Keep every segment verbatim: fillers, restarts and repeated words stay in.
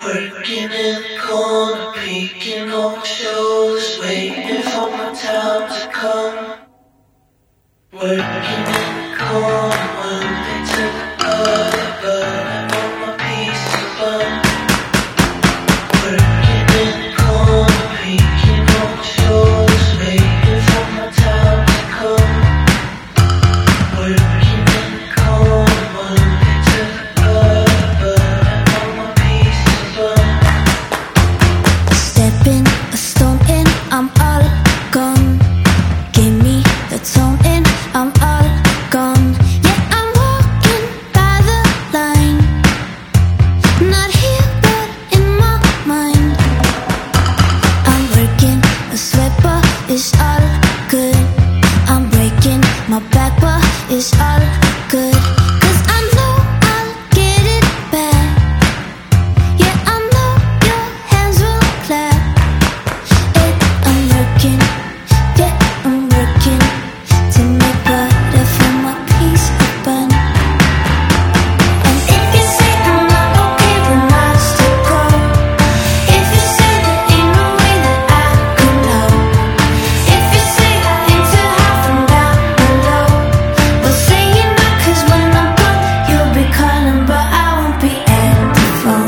Working in the corner, peeking on my shoulders, waiting for my time to come. Working in the corner, one day to the other, but I want my piece of bun. Working in the corner, peeking on my shoulders, waiting for my time to come. Working in the corner, one day to the other, but I want my piece of bun. Stepping a stone in, I'm all gone. Give me the tone in, I'm all gone. Yeah, I'm walking by the line, not here but in my mind. I'm working a sweat but it's all good. I'm breaking my back but it's all good. Cause I know I'll get it back. Yeah, I know your hands will clap. It, I'm working, yeah, I'm working to make butter for my piece of bun. And if you say I'm not okay, then I'll still go. If you say there ain't no way that I could know. If you say I ain't too high from down below, well say you're not, cause when I'm gone you'll be calling, but I won't be at the phone.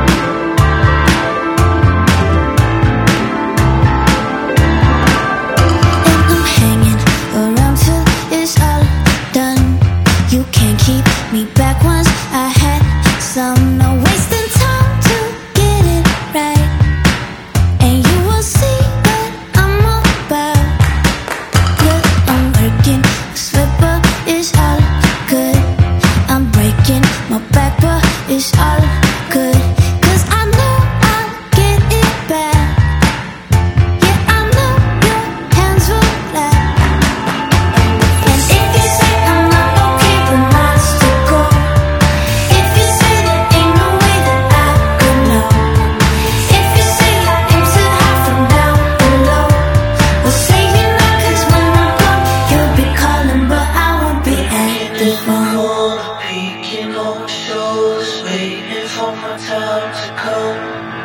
And I'm hanging around till it's all done. You can't keep me back once I had some. No wasting time to get it right, and you will see what I'm about. Yeah, I'm working a sweat but it's all good. I'm breaking my back but it's all good. Cause I know I'll get it back. Yeah, I know your hands will clap. And if you say I'm not okay, then I'll still go. If you say there ain't no way that I could know. If you say I ain't too high from down below, well say you're not, cause when I'm gone you'll be calling, but I won't be at the phone. Corner, peeking on my shoulders, waiting for my time to come.